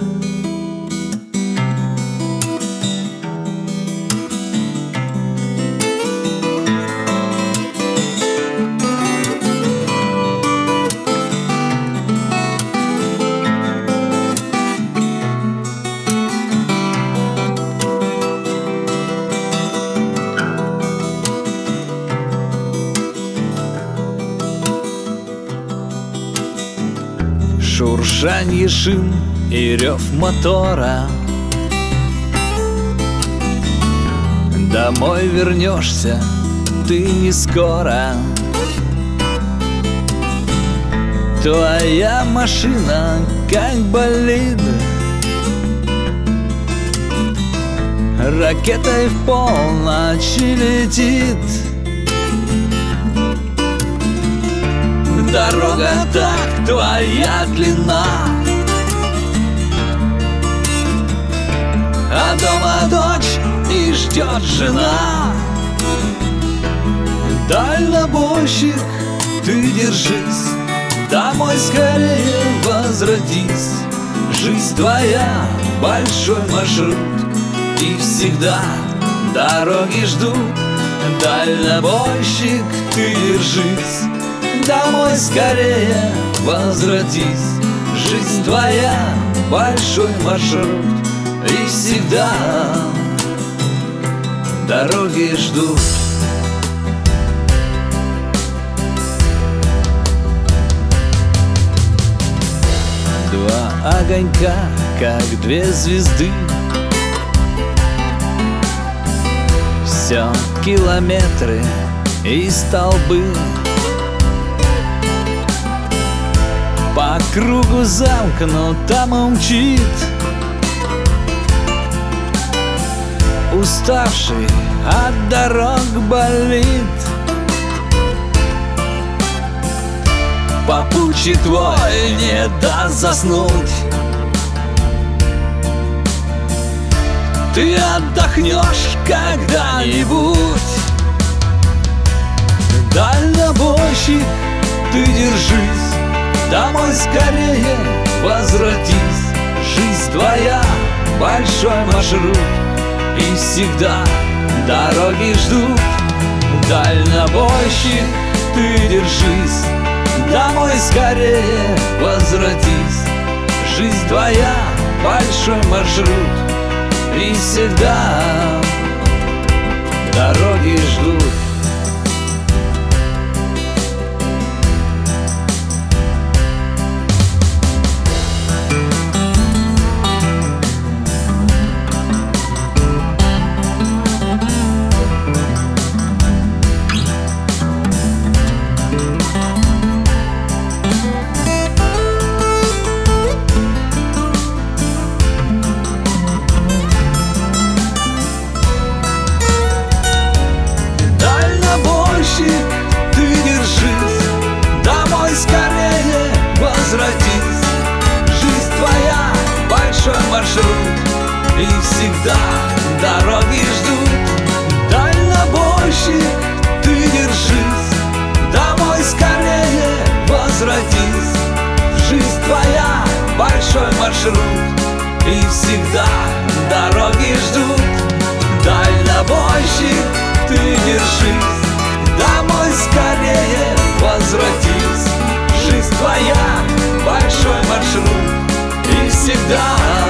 Шуршанье шин и рев мотора. Домой вернешься ты не скоро. Твоя машина как болид, ракетой в полночь летит. Дорога так твоя длина, а дома дочь и ждет жена. Дальнобойщик, ты держись, домой скорее возвратись. Жизнь твоя большой маршрут, и всегда дороги ждут. Дальнобойщик, ты держись, домой скорее возвратись. Жизнь твоя большой маршрут, и всегда дороги ждут. Два огонька, как две звезды, все километры и столбы. По кругу замкнуто мчит уставший от дорог болит. Попутчик твой не даст заснуть, ты отдохнешь когда-нибудь. Дальнобойщик, ты держись, домой скорее возвратись. Жизнь твоя большой маршрут, и всегда дороги ждут. Дальнобойщик, ты держись, домой скорее возвратись. Жизнь твоя большой маршрут, и всегда дороги ждут. Ты держись, домой скорее возвратись. Жизнь твоя большой маршрут, и всегда дороги ждут. Дальнобойщик, ты держись, домой скорее возвратись. Жизнь твоя большой маршрут, и всегда дороги ждут. Дальнобойщик, ты держись, домой скорее возвратись. Жизнь твоя большой маршрут, и всегда